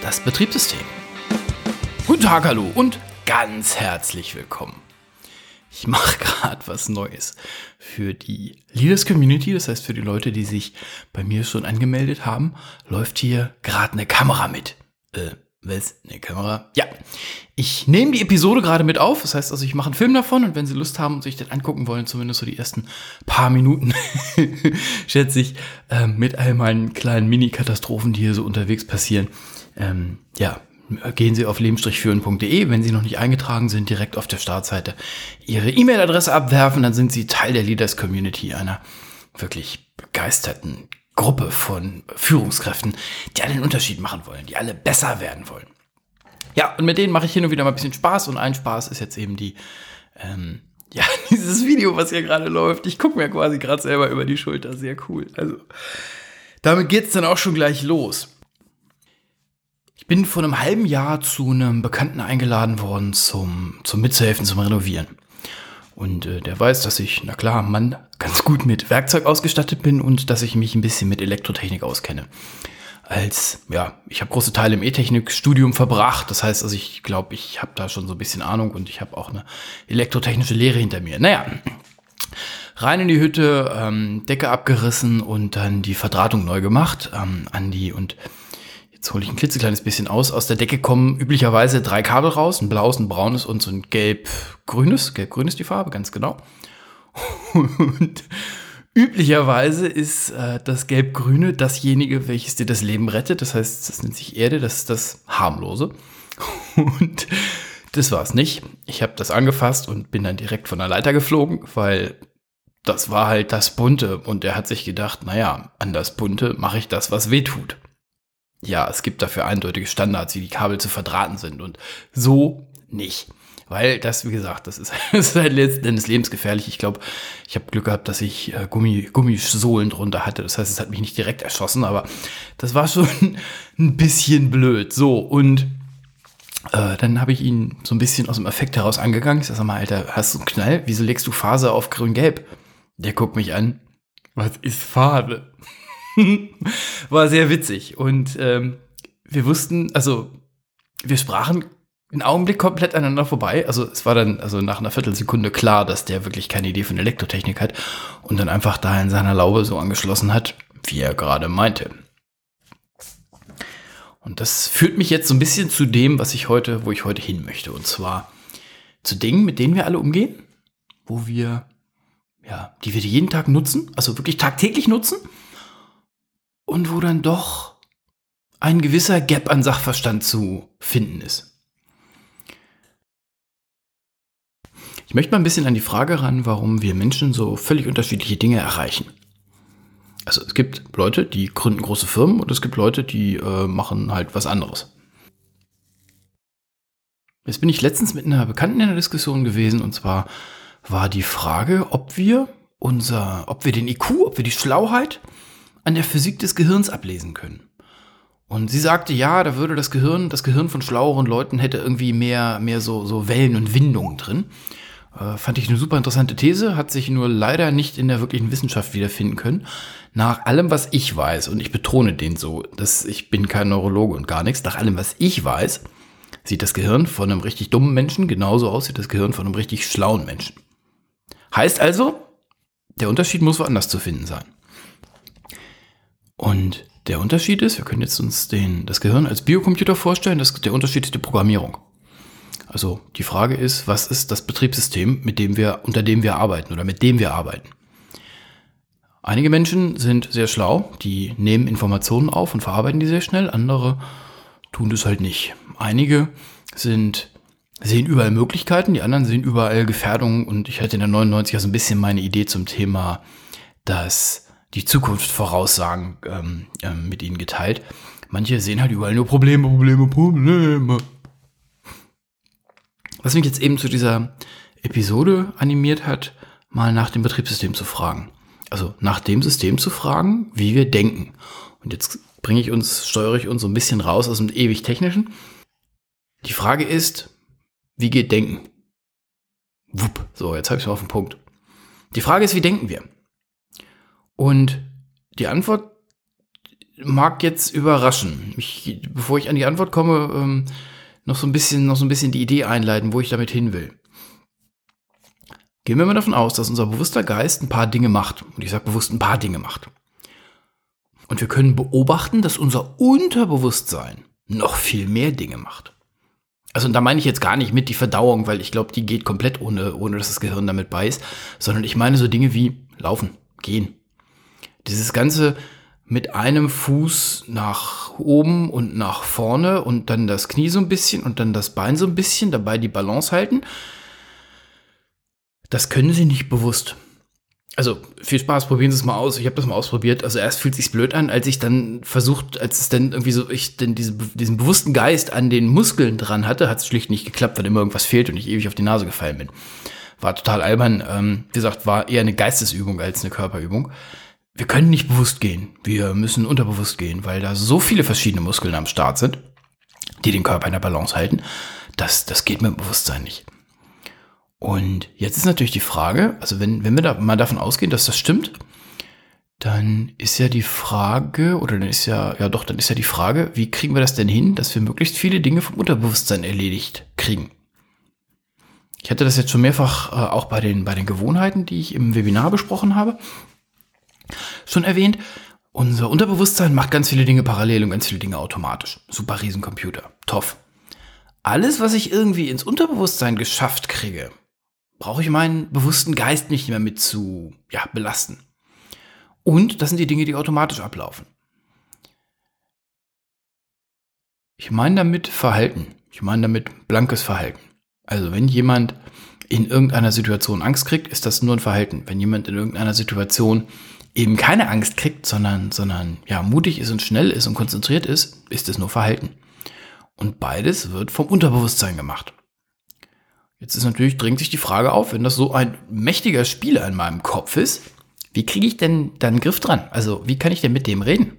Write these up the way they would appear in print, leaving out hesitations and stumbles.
das Betriebssystem? Guten Tag, hallo und ganz herzlich willkommen. Ich mache gerade was Neues für die Leaders Community, das heißt für die Leute, die sich bei mir schon angemeldet haben, läuft hier gerade eine Kamera mit. Was? Eine Kamera? Ja. Ich nehme die Episode gerade mit auf, das heißt also, ich mache einen Film davon und wenn Sie Lust haben und sich den angucken wollen, zumindest so die ersten paar Minuten, schätze ich, mit all meinen kleinen Mini-Katastrophen, die hier so unterwegs passieren, gehen Sie auf leben-führen.de, wenn Sie noch nicht eingetragen sind, direkt auf der Startseite Ihre E-Mail-Adresse abwerfen, dann sind Sie Teil der Leaders Community, einer wirklich begeisterten Gruppe von Führungskräften, die alle einen Unterschied machen wollen, die alle besser werden wollen. Ja, und mit denen mache ich hin und wieder mal ein bisschen Spaß und ein Spaß ist jetzt eben dieses Video, was hier gerade läuft. Ich gucke mir quasi gerade selber über die Schulter, sehr cool. Also, damit geht's dann auch schon gleich los. Ich bin vor einem halben Jahr zu einem Bekannten eingeladen worden, zum Mitzuhelfen, zum Renovieren. Und der weiß, dass ich, ganz gut mit Werkzeug ausgestattet bin und dass ich mich ein bisschen mit Elektrotechnik auskenne. Ich habe große Teile im E-Technik-Studium verbracht. Das heißt, also ich glaube, ich habe da schon so ein bisschen Ahnung und ich habe auch eine elektrotechnische Lehre hinter mir. Naja, rein in die Hütte, Decke abgerissen und dann die Verdrahtung neu gemacht. Andi und jetzt hole ich ein klitzekleines bisschen aus. Aus der Decke kommen üblicherweise 3 Kabel raus, ein blaues, ein braunes und so ein gelb-grünes. Gelb-grün ist die Farbe, ganz genau. Und üblicherweise ist das Gelb-Grüne dasjenige, welches dir das Leben rettet. Das heißt, das nennt sich Erde, das ist das Harmlose. Und das war es nicht. Ich habe das angefasst und bin dann direkt von der Leiter geflogen, weil das war halt das Bunte. Und er hat sich gedacht, an das Bunte mache ich das, was weh tut. Ja, es gibt dafür eindeutige Standards, wie die Kabel zu verdrahten sind und so nicht. Weil das, wie gesagt, das ist halt letzten Endes lebensgefährlich. Ich glaube, ich habe Glück gehabt, dass ich Gummisohlen drunter hatte. Das heißt, es hat mich nicht direkt erschossen, aber das war schon ein bisschen blöd. So, und dann habe ich ihn so ein bisschen aus dem Affekt heraus angegangen. Ich sage mal, Alter, hast du einen Knall? Wieso legst du Faser auf grün-gelb? Der guckt mich an. Was ist Farbe? War sehr witzig. Und wir sprachen einen Augenblick komplett aneinander vorbei. Also es war dann nach einer Viertelsekunde klar, dass der wirklich keine Idee von Elektrotechnik hat und dann einfach da in seiner Laube so angeschlossen hat, wie er gerade meinte. Und das führt mich jetzt so ein bisschen zu dem, wo ich heute hin möchte. Und zwar zu Dingen, mit denen wir alle umgehen, die wir jeden Tag nutzen, also wirklich tagtäglich nutzen. Und wo dann doch ein gewisser Gap an Sachverstand zu finden ist. Ich möchte mal ein bisschen an die Frage ran, warum wir Menschen so völlig unterschiedliche Dinge erreichen. Also es gibt Leute, die gründen große Firmen und es gibt Leute, die machen halt was anderes. Jetzt bin ich letztens mit einer Bekannten in einer Diskussion gewesen und zwar war die Frage, ob wir den IQ, ob wir die Schlauheit an der Physik des Gehirns ablesen können. Und sie sagte, ja, da würde das Gehirn von schlaueren Leuten hätte irgendwie mehr so Wellen und Windungen drin. Fand ich eine super interessante These, hat sich nur leider nicht in der wirklichen Wissenschaft wiederfinden können. Nach allem, was ich weiß, und ich betone den so, dass ich bin kein Neurologe und gar nichts, nach allem, was ich weiß, sieht das Gehirn von einem richtig dummen Menschen genauso aus wie das Gehirn von einem richtig schlauen Menschen. Heißt also, der Unterschied muss woanders zu finden sein. Und der Unterschied ist, wir können jetzt uns das Gehirn als Biocomputer vorstellen, der Unterschied ist die Programmierung. Also die Frage ist, was ist das Betriebssystem, unter dem wir arbeiten oder mit dem wir arbeiten? Einige Menschen sind sehr schlau, die nehmen Informationen auf und verarbeiten die sehr schnell, andere tun das halt nicht. Einige sehen überall Möglichkeiten, die anderen sehen überall Gefährdungen und ich hatte in der 99 so ein bisschen meine Idee zum Thema, dass die Zukunft voraussagen mit ihnen geteilt. Manche sehen halt überall nur Probleme. Was mich jetzt eben zu dieser Episode animiert hat, mal nach dem Betriebssystem zu fragen. Also nach dem System zu fragen, wie wir denken. Und jetzt steuere ich uns so ein bisschen raus aus dem ewig Technischen. Die Frage ist, wie geht Denken? Wupp, so, jetzt habe ich es auf den Punkt. Die Frage ist, wie denken wir? Und die Antwort mag jetzt überraschen. Bevor ich an die Antwort komme, noch so ein bisschen die Idee einleiten, wo ich damit hin will. Gehen wir mal davon aus, dass unser bewusster Geist ein paar Dinge macht. Und ich sage bewusst ein paar Dinge macht. Und wir können beobachten, dass unser Unterbewusstsein noch viel mehr Dinge macht. Also und da meine ich jetzt gar nicht mit die Verdauung, weil ich glaube, die geht komplett ohne dass das Gehirn damit bei ist, sondern ich meine so Dinge wie Laufen, Gehen. Dieses Ganze mit einem Fuß nach oben und nach vorne und dann das Knie so ein bisschen und dann das Bein so ein bisschen, dabei die Balance halten. Das können sie nicht bewusst. Also viel Spaß, probieren Sie es mal aus. Ich habe das mal ausprobiert. Also erst fühlt es sich blöd an, als es dann irgendwie so, ich denn diesen bewussten Geist an den Muskeln dran hatte, hat es schlicht nicht geklappt, weil immer irgendwas fehlt und ich ewig auf die Nase gefallen bin. War total albern. Wie gesagt, war eher eine Geistesübung als eine Körperübung. Wir können nicht bewusst gehen. Wir müssen unterbewusst gehen, weil da so viele verschiedene Muskeln am Start sind, die den Körper in der Balance halten. Das geht mit dem Bewusstsein nicht. Und jetzt ist natürlich die Frage, also wenn wir da mal davon ausgehen, dass das stimmt, dann ist ja die Frage, dann ist ja die Frage, wie kriegen wir das denn hin, dass wir möglichst viele Dinge vom Unterbewusstsein erledigt kriegen? Ich hatte das jetzt schon mehrfach auch bei den Gewohnheiten, die ich im Webinar besprochen habe, schon erwähnt. Unser Unterbewusstsein macht ganz viele Dinge parallel und ganz viele Dinge automatisch. Super Riesencomputer, toff. Alles, was ich irgendwie ins Unterbewusstsein geschafft kriege, brauche ich meinen bewussten Geist nicht mehr mit zu belasten. Und das sind die Dinge, die automatisch ablaufen. Ich meine damit Verhalten. Ich meine damit blankes Verhalten. Also wenn jemand in irgendeiner Situation Angst kriegt, ist das nur ein Verhalten. Wenn jemand in irgendeiner Situation eben keine Angst kriegt, sondern mutig ist und schnell ist und konzentriert ist es nur Verhalten. Und beides wird vom Unterbewusstsein gemacht. Jetzt drängt sich die Frage auf, wenn das so ein mächtiger Spieler in meinem Kopf ist, wie kriege ich denn dann einen Griff dran? Also wie kann ich denn mit dem reden?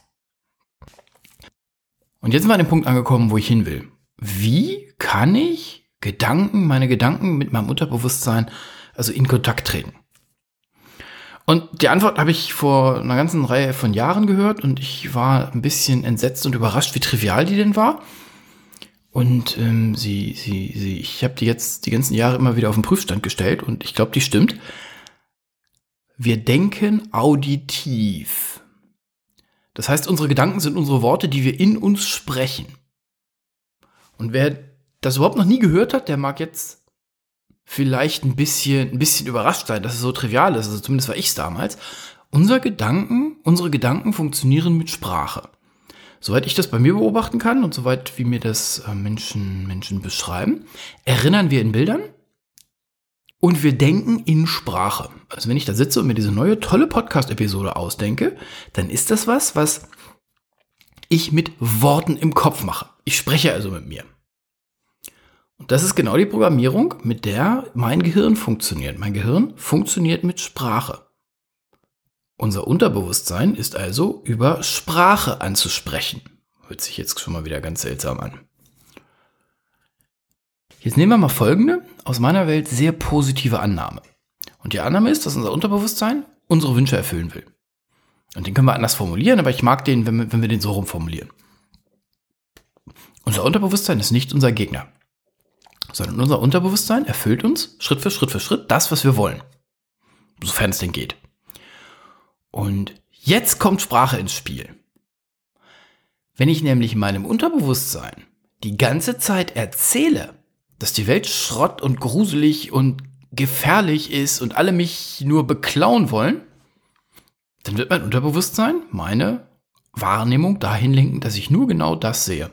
Und jetzt sind wir an dem Punkt angekommen, wo ich hin will. Wie kann ich meine Gedanken mit meinem Unterbewusstsein in Kontakt treten? Und die Antwort habe ich vor einer ganzen Reihe von Jahren gehört und ich war ein bisschen entsetzt und überrascht, wie trivial die denn war. Und ich habe die jetzt die ganzen Jahre immer wieder auf den Prüfstand gestellt und ich glaube, die stimmt. Wir denken auditiv. Das heißt, unsere Gedanken sind unsere Worte, die wir in uns sprechen. Und wer das überhaupt noch nie gehört hat, der mag jetzt vielleicht ein bisschen überrascht sein, dass es so trivial ist. Also zumindest war ich es damals. Unsere Gedanken funktionieren mit Sprache. Soweit ich das bei mir beobachten kann und soweit wie mir das Menschen beschreiben, erinnern wir in Bildern und wir denken in Sprache. Also wenn ich da sitze und mir diese neue tolle Podcast-Episode ausdenke, dann ist das was ich mit Worten im Kopf mache. Ich spreche also mit mir. Und das ist genau die Programmierung, mit der mein Gehirn funktioniert. Mein Gehirn funktioniert mit Sprache. Unser Unterbewusstsein ist also über Sprache anzusprechen. Hört sich jetzt schon mal wieder ganz seltsam an. Jetzt nehmen wir mal folgende, aus meiner Welt sehr positive Annahme. Und die Annahme ist, dass unser Unterbewusstsein unsere Wünsche erfüllen will. Und den können wir anders formulieren, aber ich mag den, wenn wir den so rumformulieren. Unser Unterbewusstsein ist nicht unser Gegner, sondern unser Unterbewusstsein erfüllt uns Schritt für Schritt das, was wir wollen. Sofern es denn geht. Und jetzt kommt Sprache ins Spiel. Wenn ich nämlich meinem Unterbewusstsein die ganze Zeit erzähle, dass die Welt Schrott und gruselig und gefährlich ist und alle mich nur beklauen wollen, dann wird mein Unterbewusstsein meine Wahrnehmung dahin lenken, dass ich nur genau das sehe.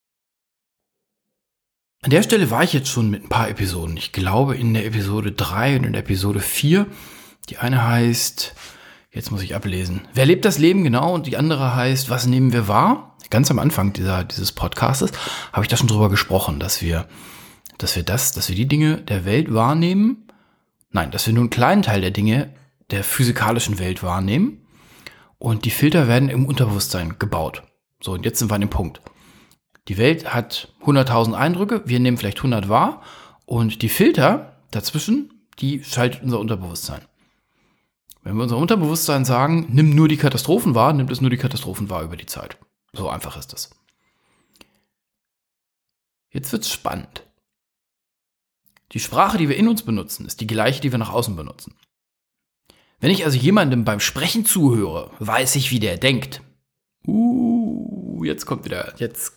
An der Stelle war ich jetzt schon mit ein paar Episoden. Ich glaube in der Episode 3 und in der Episode 4. Die eine heißt, jetzt muss ich ablesen, wer lebt das Leben genau? Und die andere heißt, was nehmen wir wahr? Ganz am Anfang dieses Podcastes habe ich da schon drüber gesprochen, dass wir die Dinge der Welt wahrnehmen. Nein, dass wir nur einen kleinen Teil der Dinge der physikalischen Welt wahrnehmen. Und die Filter werden im Unterbewusstsein gebaut. So, und jetzt sind wir an dem Punkt. Die Welt hat 100.000 Eindrücke, wir nehmen vielleicht 100 wahr. Und die Filter dazwischen, die schaltet unser Unterbewusstsein. Wenn wir unser Unterbewusstsein sagen, nimm nur die Katastrophen wahr, nimmt es nur die Katastrophen wahr über die Zeit. So einfach ist das. Jetzt wird's spannend. Die Sprache, die wir in uns benutzen, ist die gleiche, die wir nach außen benutzen. Wenn ich also jemandem beim Sprechen zuhöre, weiß ich, wie der denkt. Jetzt kommt wieder, jetzt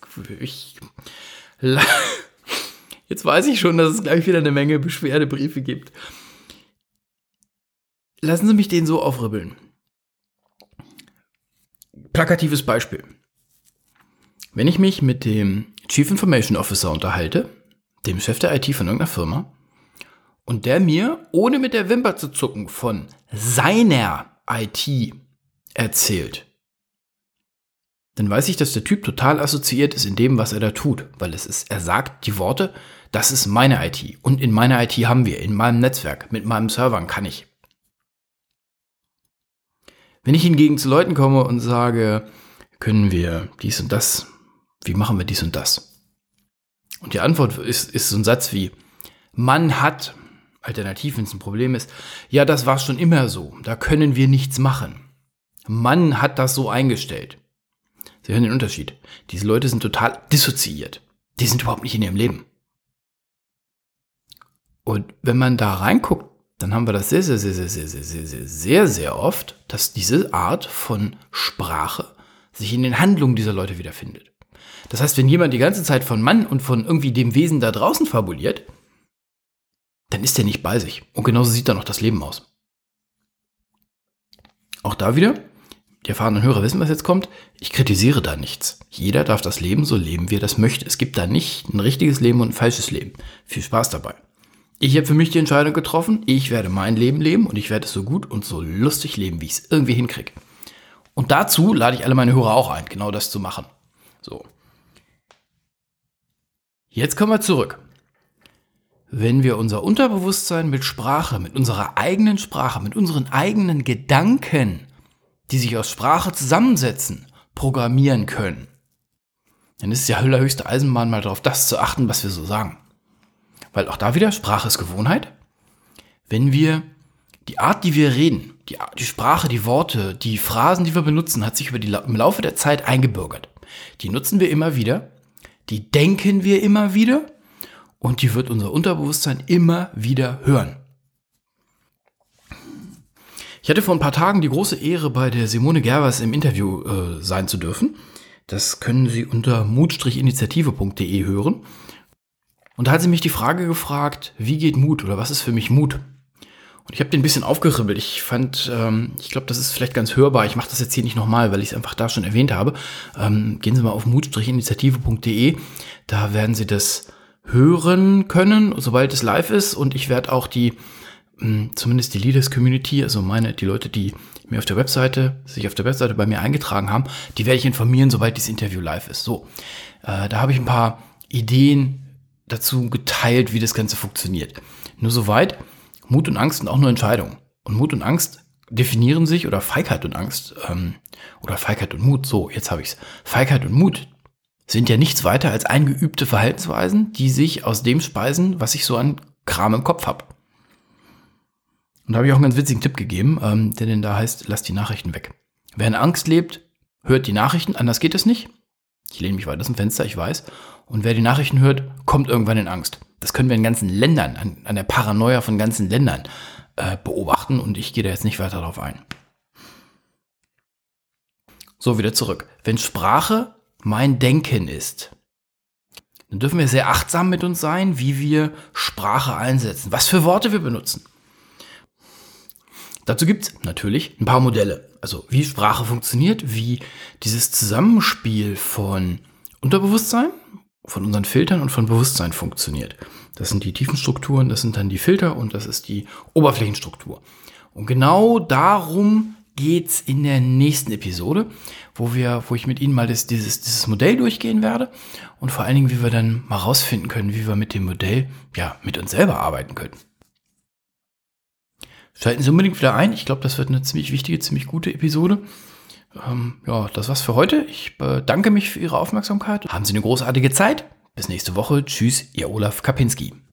weiß ich schon, dass es gleich wieder eine Menge Beschwerdebriefe gibt. Lassen Sie mich den so aufribbeln. Plakatives Beispiel. Wenn ich mich mit dem Chief Information Officer unterhalte, dem Chef der IT von irgendeiner Firma, und der mir, ohne mit der Wimper zu zucken, von seiner IT erzählt, dann weiß ich, dass der Typ total assoziiert ist in dem, was er da tut. Weil er sagt die Worte, das ist meine IT. Und in meiner IT haben wir, in meinem Netzwerk, mit meinen Servern kann ich. Wenn ich hingegen zu Leuten komme und sage, können wir dies und das, wie machen wir dies und das? Und die Antwort ist so ein Satz wie, man hat, alternativ, wenn es ein Problem ist, ja, das war schon immer so, da können wir nichts machen. Man hat das so eingestellt. Sie hören den Unterschied. Diese Leute sind total dissoziiert. Die sind überhaupt nicht in ihrem Leben. Und wenn man da reinguckt, dann haben wir das sehr oft, dass diese Art von Sprache sich in den Handlungen dieser Leute wiederfindet. Das heißt, wenn jemand die ganze Zeit von Mann und von irgendwie dem Wesen da draußen fabuliert, dann ist er nicht bei sich. Und genauso sieht dann auch das Leben aus. Auch da wieder, die erfahrenen Hörer wissen, was jetzt kommt, ich kritisiere da nichts. Jeder darf das Leben so leben, wie er das möchte. Es gibt da nicht ein richtiges Leben und ein falsches Leben. Viel Spaß dabei. Ich habe für mich die Entscheidung getroffen, ich werde mein Leben leben und ich werde es so gut und so lustig leben, wie ich es irgendwie hinkriege. Und dazu lade ich alle meine Hörer auch ein, genau das zu machen. So. Jetzt kommen wir zurück. Wenn wir unser Unterbewusstsein mit Sprache, mit unserer eigenen Sprache, mit unseren eigenen Gedanken, die sich aus Sprache zusammensetzen, programmieren können, dann ist es ja allerhöchste Eisenbahn, mal darauf das zu achten, was wir so sagen. Weil auch da wieder, Sprache ist Gewohnheit. Wenn wir die Art, die wir reden, die Sprache, die Worte, die Phrasen, die wir benutzen, hat sich im Laufe der Zeit eingebürgert. Die nutzen wir immer wieder, die denken wir immer wieder und die wird unser Unterbewusstsein immer wieder hören. Ich hatte vor ein paar Tagen die große Ehre, bei der Simone Gervers im Interview sein zu dürfen. Das können Sie unter mut-initiative.de hören. Und da hat sie mich die Frage gefragt, wie geht Mut oder was ist für mich Mut? Und ich habe den ein bisschen aufgeribbelt. Ich glaube, das ist vielleicht ganz hörbar. Ich mache das jetzt hier nicht nochmal, weil ich es einfach da schon erwähnt habe. Gehen Sie mal auf mut-initiative.de. Da werden Sie das hören können, sobald es live ist. Und ich werde auch zumindest die Leaders Community, also die Leute, die sich auf der Webseite bei mir eingetragen haben, die werde ich informieren, sobald dieses Interview live ist. So, da habe ich ein paar Ideen dazu geteilt, wie das Ganze funktioniert. Nur soweit, Mut und Angst sind auch nur Entscheidungen. Und Mut und Angst definieren sich, oder Feigheit und Angst, oder Feigheit und Mut, so, jetzt habe ich's. Feigheit und Mut sind ja nichts weiter als eingeübte Verhaltensweisen, die sich aus dem speisen, was ich so an Kram im Kopf habe. Und da habe ich auch einen ganz witzigen Tipp gegeben, der denn da heißt, lasst die Nachrichten weg. Wer in Angst lebt, hört die Nachrichten, anders geht es nicht. Ich lehne mich weit aus dem Fenster, ich weiß. Und wer die Nachrichten hört, kommt irgendwann in Angst. Das können wir in ganzen Ländern, an der Paranoia von ganzen Ländern beobachten. Und ich gehe da jetzt nicht weiter darauf ein. So, wieder zurück. Wenn Sprache mein Denken ist, dann dürfen wir sehr achtsam mit uns sein, wie wir Sprache einsetzen. Was für Worte wir benutzen. Dazu gibt es natürlich ein paar Modelle. Also wie Sprache funktioniert, wie dieses Zusammenspiel von Unterbewusstsein, von unseren Filtern und von Bewusstsein funktioniert. Das sind die Tiefenstrukturen, das sind dann die Filter und das ist die Oberflächenstruktur. Und genau darum geht's in der nächsten Episode, wo ich mit Ihnen mal dieses Modell durchgehen werde und vor allen Dingen, wie wir dann mal rausfinden können, wie wir mit dem Modell mit uns selber arbeiten können. Schalten Sie unbedingt wieder ein. Ich glaube, das wird eine ziemlich wichtige, ziemlich gute Episode. Das war's für heute. Ich bedanke mich für Ihre Aufmerksamkeit. Haben Sie eine großartige Zeit. Bis nächste Woche. Tschüss, Ihr Olaf Kapinski.